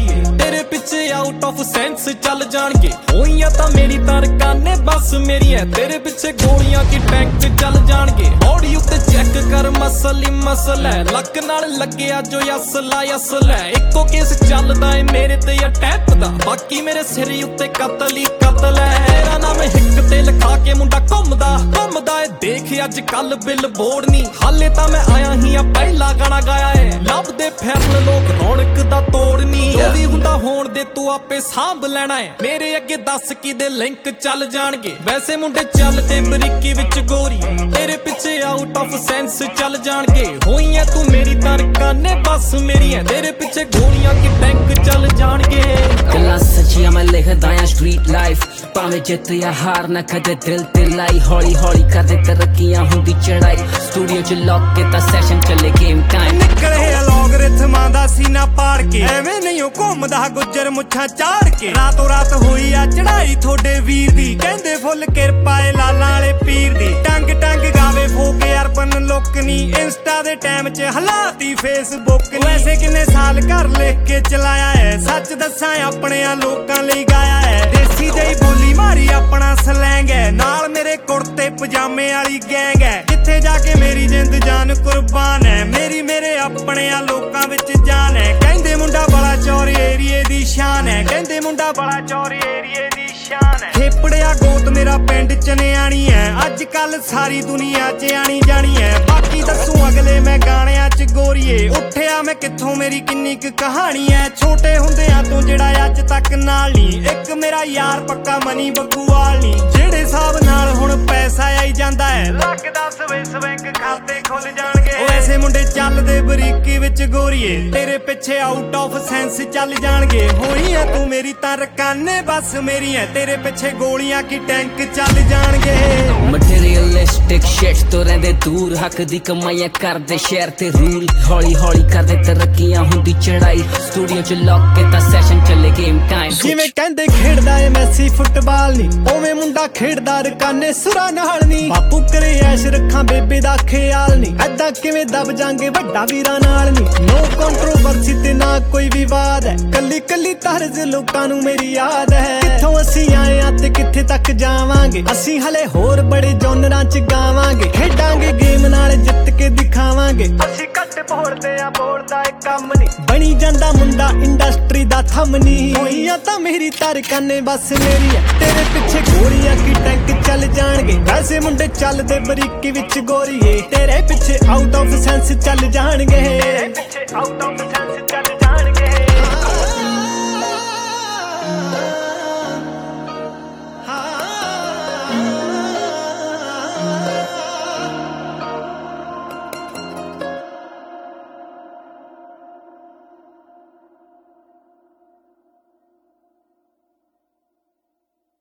ਗੋਰੀਏ ਤੇਰੇ ਪਿੱਛੇ ਆਊਟ ਆਫ ਸੈਂਸ ਚੱਲ ਜਾਣਗੇ ਹੋਈਆਂ ਤਾਂ ਮੇਰੀ ਤਰਕਾਨੇ ਬਸ ਮੇਰੀਆਂ ਤੇਰੇ ਪਿੱਛੇ ਗੋਲੀਆਂ ਕੀ ਟੈਂਕ ਚੱਲ ਜਾਣਗੇ ਹੌੜੀ ਉੱਤੇ ਚੈੱਕ ਕਰ ਮਸਲੀ ਮਸਲਾ ਲੱਕ ਨਾਲ ਲੱਗਿਆ ਜੋ ਅਸਲਾ ਅਸਲਾ ਇੱਕੋ ਕੇਸ ਚੱਲਦਾ ਏ ਮੇਰੇ ਤੇ ਅਟੈਕ ਦਾ ਬਾਕੀ ਮੇਰੇ ਸਿਰ ਉੱਤੇ ਕਤਲ ਹੀ ਕਤਲ ਹੈ ਤੇਰਾ ਨਾਮ ਹਿੱਕ ਤੇ ਲਿਖਾ ਕੇ ਮੁੰਡਾ ਘੁੰਮਦਾ ਏ ਦੇਖ ਅੱਜ ਕੱਲ ਬਿੱਲ ਬੋਰਡ ਨਹੀਂ ਹਾਲੇ ਤਾਂ ਮੈਂ ਆਇਆ ਹੀ ਆ ਪਹਿਲਾ ਗਾਣਾ ਗਾਇਆ ਏ ਲੱਭਦੇ ਫਿਰਨ ਲੋਕ ਰੌਣਕ ਦਾ ਤੋੜ ਨਹੀਂ ਜੋ ਵੀ ਹੁੰਦਾ ਹੋਣ ਦੇ ਤੂੰ ਆਪੇ ਸਾਂਭ ਲੈਣਾ ਏ ਮੇਰੇ ਅੱਗੇ ਦੱਸ ਕਿਦੇ ਲਿੰਕ ਚੱਲ ਜਾਣਗੇ ਵੈਸੇ ਮੁੰਡੇ ਚੱਲਦੇ ਬਰੀਕੀ ਵਿੱਚ ਗੋਰੀ ਤੇਰੇ ਪਿੱਛੇ ਆਊਟ ਆਫ ਸੈਂਸ ਚੱਲ ਜਾਣਗੇ ਹੋਈਆਂ ਤੂੰ ਮੇਰੀ ਤਰਕਾਨੇ ਬਸ ਮੇਰੀਆਂ ਤੇਰੇ ਪਿੱਛੇ ਗੋਲੀਆਂ ਕੀ ਟੈਂਕ ਚੱਲ ਜਾਣਗੇ ਗੱਲਾਂ ਸੱਚੀਆਂ ਮੈਂ ਲਿਖਦਾ ਆ ਸਟਰੀਟ ਲਾਈਫ ਭਾਵੇਂ ਜਿੱਤ ਜਾਂ ਹਾਰ ਨਾ ਕਦੇ ਦਿਲ ਤੇ ਲਾਈ ਹੌਲੀ ਹੌਲੀ ਕਰਦੇ ਤਰੱਕੀਆਂ ਹੁੰਦੀ ਚੜਾਈ ਸਟੂਡੀਓ ਚ ਲੌਕ ਕੀਤਾ ਸੈਸ਼ਨ ਚੱਲੇ ਗੇਮ ਟਾਈਮ ਨਿਕਲੇ ਅਲਗੋਰਿਥਮਾਂ ਦਾ ਸੀਨਾ ਪਾੜ ਕੇ ਐਵੇਂ ਨਹੀਂ ਉਹ ਘੁੰਮਦਾ ਗੁੱਜਰ ਮੁੱਛਾਂ ਚਾੜ ਕੇ ਰਾਤੋਂ ਰਾਤ ਹੋਈ ਆ ਚੜਾਈ ਤੁਹਾਡੇ ਵੀਰ ਦੀ ਕਹਿੰਦੇ ਫੁੱਲ ਕਿਰਪਾ ਏ ਲਾਲਾਂ ਵਾਲੇ ਪੀਰ ਦੀ ਟੰਗ ਗਾਵੇ ਫੋਕ ਅਰਬਨ ਲੋਕ ਨਹੀਂ ਇੰਸਟਾ ਦੇ ਟਾਈਮ 'ਚ ਹਲਾਤੀ ਫੇਸਬੁੱਕ ਨਹੀਂ ਵੈਸੇ ਕਿੰਨੇ ਸਾਲ ਘਰ ਲਿਖ ਕੇ ਚਲਾਇਆ ਐ ਸੱਚ ਦੱਸਾਂ ਆਪਣਿਆਂ ਲੋਕਾਂ ਲਈ ਗਾਇਆ ਐ ਦੇਸੀ ਜਿਹੀ ਬੋਲੀ ਮਾਰੀ ਆਪਣਾ ਸਲੈਂਗ ਐ ਨਾਲ ਮੇਰੇ ਕੁੜਤੇ ਪਜਾਮੇ ਵਾਲੀ ਗੈਂਗ ਐ ਜਿੱਥੇ ਜਾ ਕੇ ਮੇਰੀ ਜਿੰਦ ਜਾਨ ਕੁਰਬਾਨ ਐ ਮੇਰੀ ਮੇਰੇ ਆਪਣਿਆਂ ਲੋਕਾਂ ਵਿੱਚ ਜਾਨ ਐ ਕਹਿੰਦੇ ਮੁੰਡਾ ਬੜਾ ਚੌਰੀ ਏਰੀਏ ਦੀ ਸ਼ਾਨ ਐ ਕਹਿੰਦੇ ਮੁੰਡਾ ਬੜਾ ਚੌਰੀ ਏਰੀਏ ਦੀ ਸ਼ਾਨ ਐ ਖੇਪੜਿਆ ਗੋਤ ਮੇਰਾ ਪਿੰਡ ਚਨਿਆਣੀ ਐ ਅੱਜ ਕੱਲ ਸਾਰੀ ਦੁਨੀਆ 'ਚ ਆਣੀ ਜਾਣੀ ਐ ਬਾਕੀ ਦੱਸੂ ਅਗਲੇ ਮੈਂ ਗਾਣਿਆਂ 'ਚ ਗੋਰੀਏ ਉੱਠਿਆ ਮੈਂ ਕਿੱਥੋਂ ਮੇਰੀ ਕਿੰਨੀ ਕੁ ਕਹਾਣੀ ਐ ਛੋਟੇ ਹੁੰਦਿਆਂ ਤੋਂ ਜਿਹੜਾ ਅੱਜ ਤੱਕ ਨਾਲ ਨਹੀਂ ਇੱਕ ਮੇਰਾ ਯਾਰ ਪੱਕਾ ਮਨੀ ਬੱਗੂਵਾਲ ਨਹੀਂ ਜਿਹੜੇ ਹਿਸਾਬ ਨਾਲ ਹੁਣ ਪੈਸਾ ਆਈ ਜਾਂਦਾ ਐ ਲੱਗਦਾ ਸਵਿਸ ਬੈਂਕ ਖਾਤੇ ਖੁੱਲ ਜਾਣਗੇ ਐਸੇ ਮੁੰਡੇ ਚੱਲਦੇ ਬਰੀਕੀ ਵਿੱਚ ਗੋਰੀਏ ਤੇਰੇ ਪਿੱਛੇ ਆਊਟ ਆਫ ਸੈਂਸ ਚੱਲ ਜਾਣਗੇ ਹੋਈਆਂ ਤੂੰ ਮੇਰੀ ਤਰਕਾਨੇ ਬਸ ਮੇਰੀਆਂ ਤੇਰੇ ਪਿੱਛੇ ਗੋਲੀਆਂ ਕੀ ਟੈਂਕ ਚੱਲ ਜਾਣਗੇ ਮਟੀਰੀਅਲਿਸਟਿਕ ਸ਼ਿਟ ਤੋਂ ਰਹਿੰਦੇ ਦੂਰ ਹੱਕ ਦੀ ਕਮਾਈਆਂ ਕਰਦੇ ਸ਼ਹਿਰ ਤੇ ਰੂਲ ਹੌਲੀ ਹੌਲੀ ਕਰਦੇ ਤਰੱਕੀਆਂ ਹੁੰਦੀ ਚੜਾਈ ਸਟੂਡੀਓ ਚ ਲੌਕ ਕੀਤਾ ਸੈਸ਼ਨ ਚੱਲੇ ਗੇਮ ਟਾਈਮ ਜਿਵੇਂ ਕਹਿੰਦੇ ਖੇਡਦਾ ਏ ਮੈਸੀ ਫੁੱਟਬਾਲ ਨਹੀਂ ਉਵੇਂ ਮੁੰਡਾ ਖੇਡਦਾ ਰਕਾਨੇ ਸੁਰਾਂ ਨਾਲ ਨਹੀਂ ਬਾਪੂ ਕਰੇ ਐਸ਼ ਰੱਖਾਂ ਬੇਬੇ ਦਾ ਖਿਆਲ ਨਹੀਂ ਐਦਾਂ ਕਿਵੇਂ ਦਬ ਜਾਂਗੇ ਵੱਡਾ ਵੀਰਾਂ ਨਾਲ ਨਹੀਂ ਨੋ ਕੰਟਰੋਵਰਸੀ ਤੇ ਨਾ ਕੋਈ ਵਿਵਾਦ ਹੈ ਕੱਲੀ ਕੱਲੀ ਤਰਜ਼ ਲੋਕਾਂ ਨੂੰ ਮੇਰੀ ਯਾਦ ਹੈ ਕਿੱਥੋਂ ਅਸੀਂ ਆਏ ਆ ਤੇ ਕਿੱਥੇ ਤੱਕ ਜਾਵਾਂਗੇ ਅਸੀਂ ਹਲੇ ਹੋਰ ਬੜੇ ਜੋਨਰਾਂ 'ਚ ਗਾਵਾਂਗੇ ਖੇਡਾਂਗੇ ਗੇਮ ਨਾਲ ਜਿੱਤ ਕੇ ਦਿਖਾਵਾਂਗੇ ਅਸੀਂ ਘੱਟ ਬੋਲਦੇ ਆ ਬੋਲਦਾ ਏ ਕੰਮ ਨਹੀਂ ਬਣੀ ਜਾਂਦਾ ਮੁੰਡਾ ਇੰਡਸਟਰੀ ਦਾ ਥੰਮ ਨਹੀਂ ਹੋਈਆਂ ਤਾਂ ਮੇਰੀ ਤਰਕਾਨੇ ਬਸ ਮੇਰੀ ਐ ਤੇਰੇ ਪਿੱਛੇ ਗੋਲੀਆਂ ਕੀ ਟੈਂਕ ਚੱਲ ਜਾਣਗੇ ਵੈਸੇ ਮੁੰਡੇ ਚੱਲਦੇ ਬਰੀਕੀ ਵਿੱਚ ਗੋਰੀਏ ਤੇਰੇ ਪਿੱਛੇ ਆਊਟ ਆਫ ਸੈਂਸ ਚੱਲ ਜਾਣਗੇ